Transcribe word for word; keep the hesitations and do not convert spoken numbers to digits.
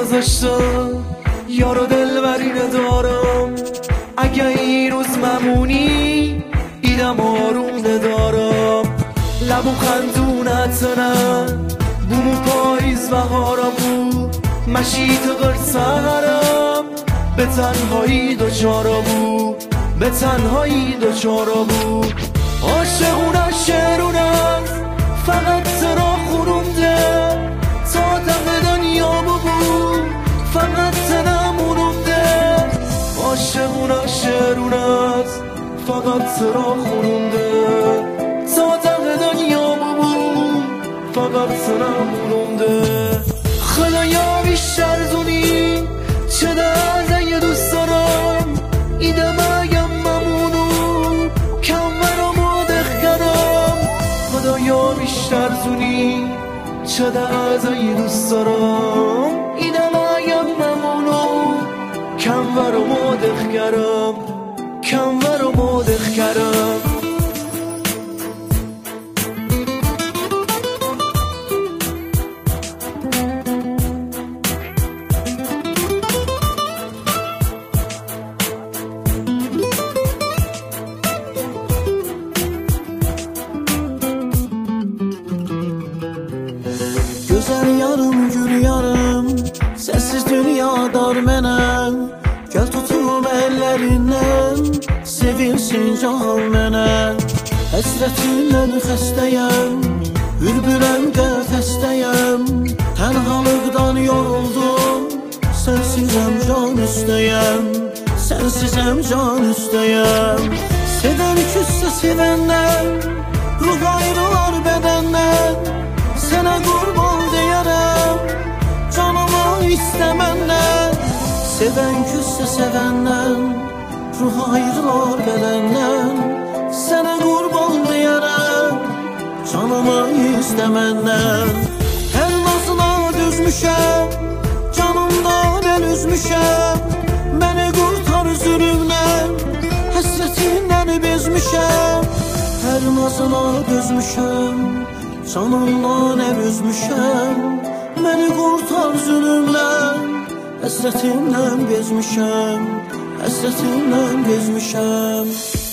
گذاشتم یار و دلبری ندارم. اگه این روز ممونی ایدم آروم ندارم. لبو خندونت نه بومو پاییز بهارم بود. مشید غرصهرم به تنهایی دوچارا بود، به تنهایی دوچارا بود. عاشقونه شعرونه فقط ترا خونونده تا دم دنیا بود، فقط تنمونونده. عاشقونه شعرونه فقط ترا خونونده تا دم دنیا بود، فقط تنمونونده. خدایا بیشتر زونی چه درده یه دوست دارم. ایده مگم ممونو کم برامو دخگرم. خدایا بیشتر زونی چه درده یه دوست دارم. ایده مگم ممونو کم برامو دخگرم، کم برامو دخگرم. Güzel yarım gül yarım sensiz dünyadar mənəm. Gəl tutum əllərindən sevilsin can mənə. Həsrətindən xəstəyəm, bülbüləm qəfəsdəyəm. Tənhalıqdan yoruldum, sənsizəm can üstəyəm, sənsizəm can üstəyəm. Sevən küssə sevəndən, ruh ayrılar bədəndən. Sənə qurban deyərəm, canımı istəməndən. Sevən küssə sevəndən, ruh ayrılar bədəndən. Sənə qurban deyərəm, canımı istəməndən. Hər nazına düzmüşəm, canımdan el üzmüşəm. Məni qurtar zülümdən, həsrətindən bezmişəm. Hər nazına düzmüşəm, canımdan el üzmüşəm. Məni qurtar zülümdən, həsrətindən bezmişəm, həsrətindən bezmişəm.